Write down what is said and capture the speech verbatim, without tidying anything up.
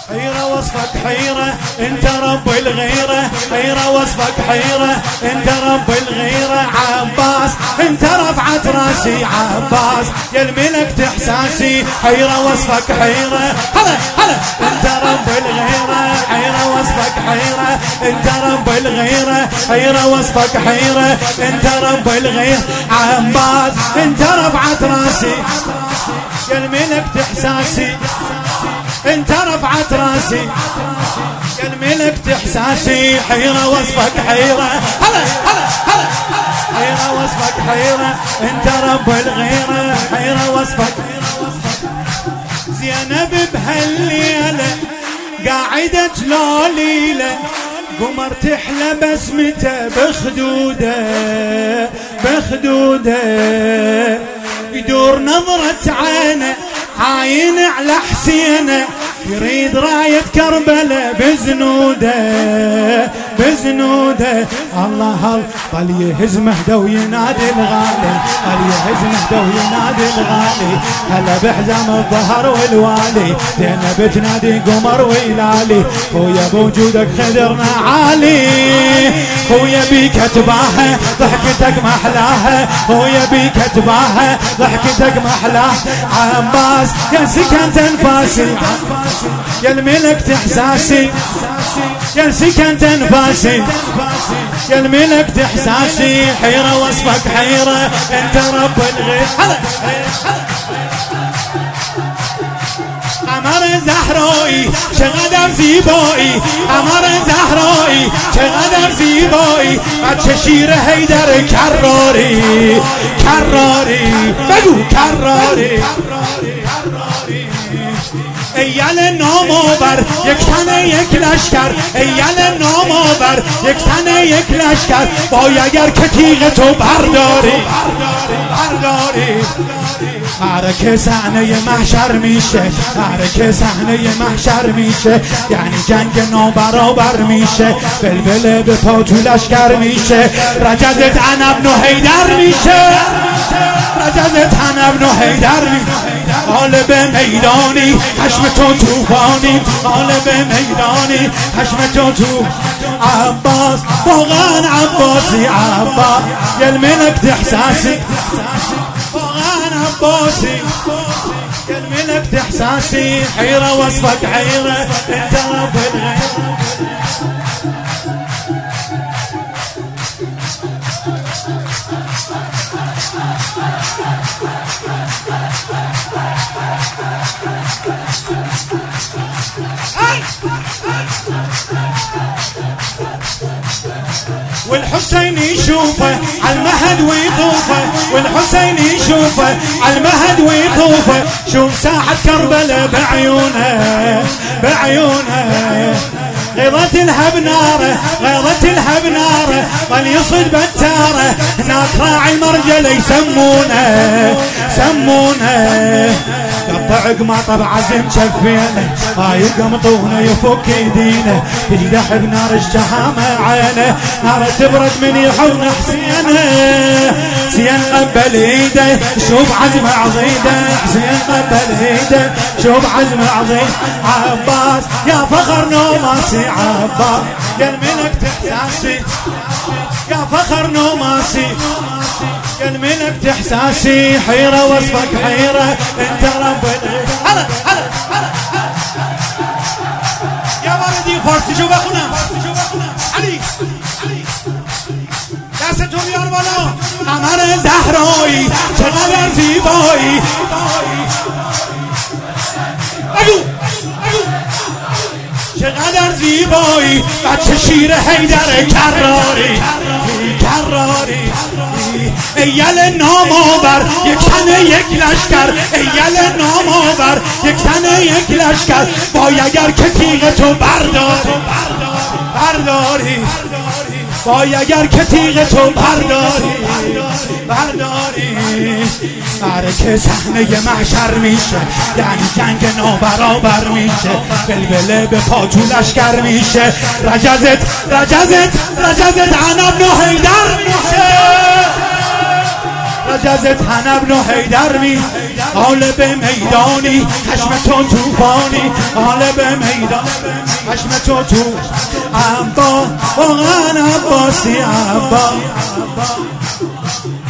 حيرة وصفك حيرة انت رب الغيرة، حيرة وصفك حيرة انت رب الغيرة. عباس انت رفعت راسي عباس يا الملك احساسي، حيرة وصفك حيرة هلا هلا انت رب الغيرة، حيرة وصفك حيرة انت رب الغيرة، حيرة وصفك حيرة انت رب الغيرة. عباس انت رفعت راسي يا الملك احساسي، انت رفعت راسي يا الملك احساسي. حيرة وصفك حيرة هلا هلا هلا حيرة وصفك حيرة انت رب الغيرة، حيرة وصفك. زينب بهالليلة قاعدة تلوليلة، قمر تحلى بسمته بخدوده بخدوده، يدور نظرة عينه عاين على حسينه، يريد راية كربلاء بزنوده بزنوده. الله الله ظل يهز مهده وينادي الغالي، ظل يهز مهده وينادي الغالي، هلا بحزام الظهر والوالي، زينب تنادي قمر ويلالي. خويا بوجودك خدرنا عالي، خويا بيك اتباها ضحكتك محلاها، خويا بيك اتباها ضحكتك محلاها. عباس يا سكنت انفاسي يا الملك احساسي، يا سكنت انفاسي يا الملك احساسي. حيرة وصفك حيرة انت رب الغير. قمر زهرائي چقدر زیبایی، قمر زهرائي چقدر زیبایی، بچه شیر حیدر کراری کراری بگو کراری. ایال نامآور یک تن یک لشکر، ایال نامآور یک تن یک لشکر، باید اگر که تیغ تو برداری برداری. معرکه صحنه محشر میشه، معرکه صحنه محشر میشه، یعنی جنگ نابرابر میشه، بلبل به پا تو لشکر میشه، رجزت انا ابن حیدر میشه، رجزت انا ابن حیدر میشه. غالب میدانی خشم تو توفانی، غالب میدانی خشم تو تو. عباس واقعا عباسی عباس یا الملك احساسي، واقعا عباسي يا الملك احساسي. حيرة وصفك حيرة انت رب الغير. والحسين يشوفه عالمهد ويطوفه، والحسين يشوفه عالمهد ويطوفه، شوف ساحة كربلاء بعيونه بعيونه. غيظت الهب ناره غيظت الهب ناره، ظل يصد بتاره، هناك راعي المرجله يسمونه سمونه. قطع قماطه بعزم شفينه، هاي قمطونه يفك ايدينه، تجدح بنار الشهامه عينه، نار تبرد من يحضن حسينه. حسين قبل ايده شوف عزم عضيده، حسين قبل ايده شوف عزم عضيده. عباس يا فخر نوماسي عباس يا الملك احساسي، يا فخر نوماسي يا الملك احساسي. حيرة وصفك حيرة انت رب الغير. هلا هلا هلا يا ولدي فارسي شوف اخونا علي علي دستون بیار بالا. قمر زهرایی چقدر زیبایی، بگو چقدر زیبایی، بچه شیر حیدر کراری کراری. ایال نامآور یک تن یک لشکر، ایال نامآور یک تن یک لشکر، باید اگر که تیغ تو برداری برداری، باید اگر که تیغ تو برداری برداری. معرکه صحنه محشر میشه، یعنی جنگ نابرابر میشه، بلبله به پا تو لشکر میشه، رجزت رجزت رجزت انا ابن حیدر میشه، رجز تنبن و حیدر می غالب میدانی خشم تو توفانی غالب میدان خشم تو تو عبا واقعا عباسی عبا